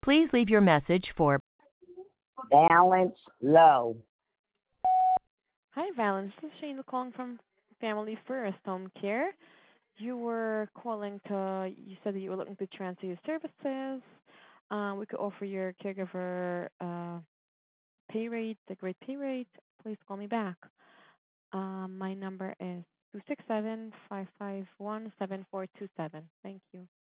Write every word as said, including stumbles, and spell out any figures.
Please leave your message for Balance low. Hi, Valence. This is Shane calling from Family First Home Care. You were calling to, you said that you were looking to transfer your services. Um, we could offer your caregiver uh, pay rate, a great pay rate. Please call me back. Um, my number is two six seven, five five one, seven four two seven. Thank you.